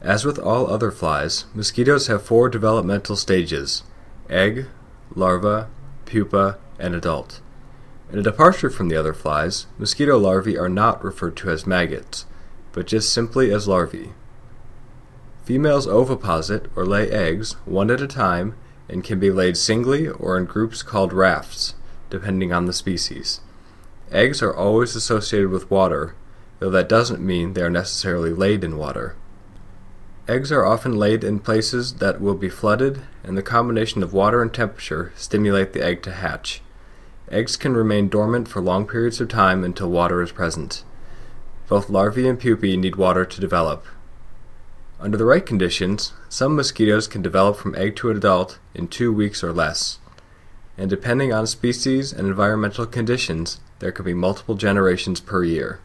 As with all other flies, mosquitoes have 4 developmental stages: egg, larva, pupa, and adult. In a departure from the other flies, mosquito larvae are not referred to as maggots, but just simply as larvae. Females oviposit or lay eggs one at a time and can be laid singly or in groups called rafts, depending on the species. Eggs are always associated with water, though that doesn't mean they are necessarily laid in water. Eggs are often laid in places that will be flooded, and the combination of water and temperature stimulate the egg to hatch. Eggs can remain dormant for long periods of time until water is present. Both larvae and pupae need water to develop. Under the right conditions, some mosquitoes can develop from egg to adult in 2 weeks or less. And depending on species and environmental conditions, there could be multiple generations per year.